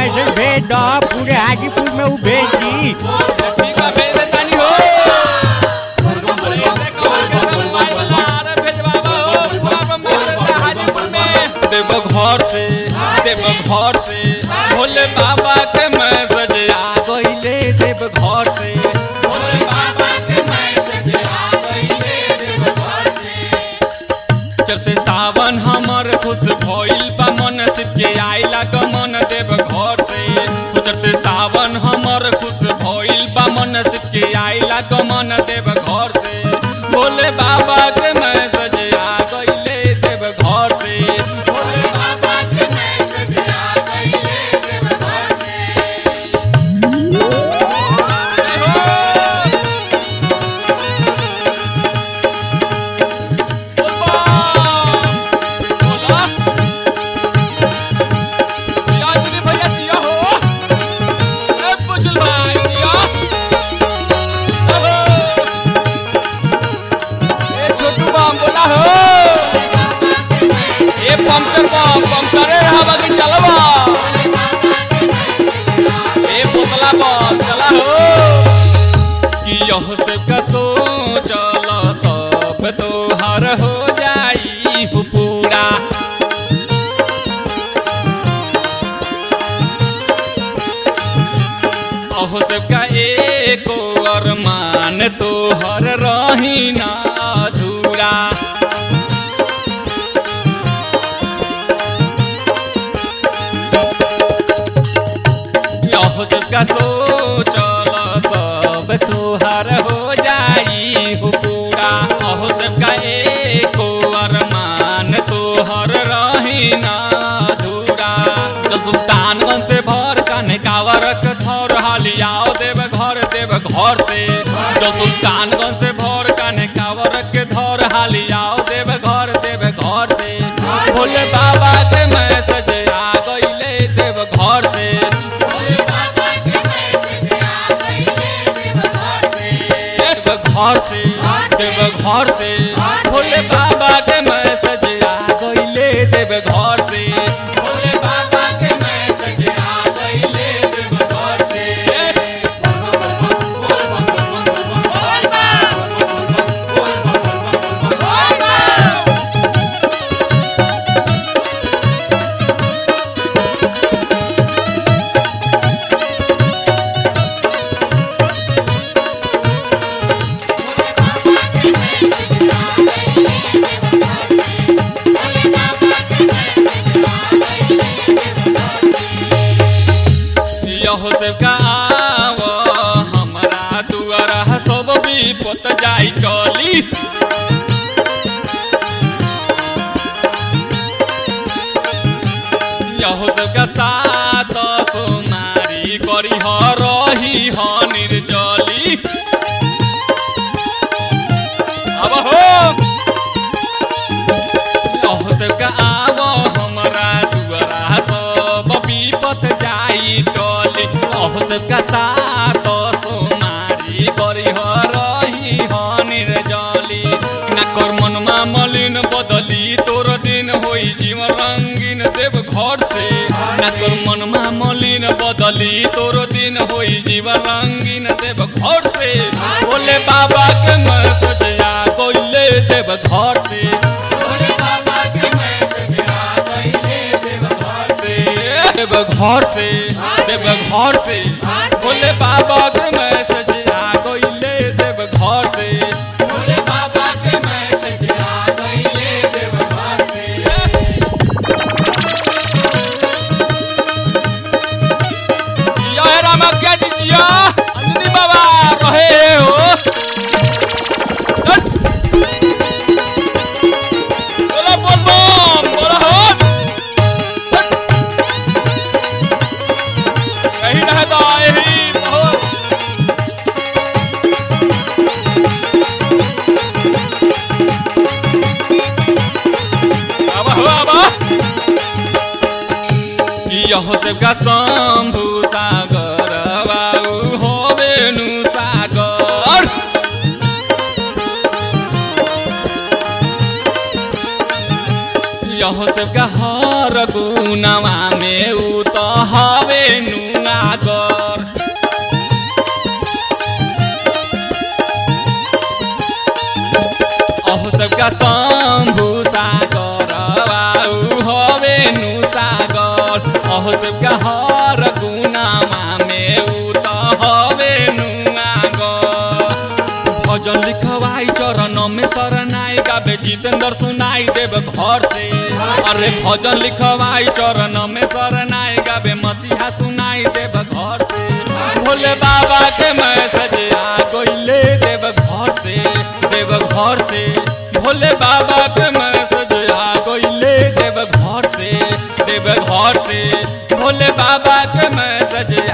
Message भेज दो, पूरे हाजीपुर में वो भेज दी। ठीक है भेज देतानी हो। देवघर से भोले बाबा के मैसेज आ गइले देवघर से। भोले बाबा के मैसेज आ गइले देवघर से। चलते सावन हमर खुश भइल बा मन सिद्ध के आइला गमन देवघर से। चलते सावन हमर खुश भइल बा मन सिद्ध के आइला गमन देवघर से। भोले बाबा के मैसेज आ गइले देवघर से। पंचरे हवा की चलवा ए बोतला बम चला हो कि यह से कसो चल सब तोहर हो जाई हो पूरा। अहो सबका एको अरमान तोहर रही ना अधूरा। सबका सोचल सब तोहर हो जाई हो पूरा। अहो सबका एको अरमान तोहर रही ना अधूरा। जब सुल्तानगंज से भर कान्हे कावरक धर हालियाओ देवघर से। जब सुल्तानगंज से भर कान्हे कावरक धर हालियाओ देवघर से। भोले बाबा के मैसेज आ गइले देवघर से। देवघर से भोले बाबा के मैसेज आ गइले देवघर से। भोले बाबा के मैसेज आ गइले देवघर से। यहो सबका आव हमरा दुआरा सब विपत जाई टली। यहो सबका साथ सोमारी करी रही निर्जली। अब हो यहो सबका आव हमरा दुआरा सब विपत जाई टली। सबका साथ सोमारी करी रही निर्जली। ना कर मनमा मलिन बदली तोर दिन होई जीवन रंगीन देवघर से। ना कर मनमा मलिन बदली तोर दिन होई जीवन रंगीन देवघर से। भोले बाबा के मैसेज आ गइले देवघर से। भोले बाबा के मैसेज आ गइले देवघर से। देवघर से भोले बाबा के मैसेज आ गइले देवघर से। भोले बाबा के मैसेज आ गइले देवघर से। जय राम क्या दीजिए अंजनी बाबा कहे हो। बोला बोल बम बोला हो यही रहता यही यह सबका शंभु सागर बाबू हो बेनु सागर। यह सबका हर गुनावा में उ तो हवे नुआगर। अहो सबका शंभु सागर ऊ हवे नु सागर। अहो सबका हर गुनामा में ऊ त हवे नुआगर। भजन लिखवाई चरण में शरणाई गावे जितेंद्र सुनाई देव घर से। अरे भजन लिखवाई चरण में शरणाई गावे मसीहा सुनाई देव घर से। भोले बाबा के मैसेज आ गइले देव घर से, देव घर से। भोले बाबा के मैसेज आ गइले देव घर से, देव घर से। भोले बाबा के मैसेज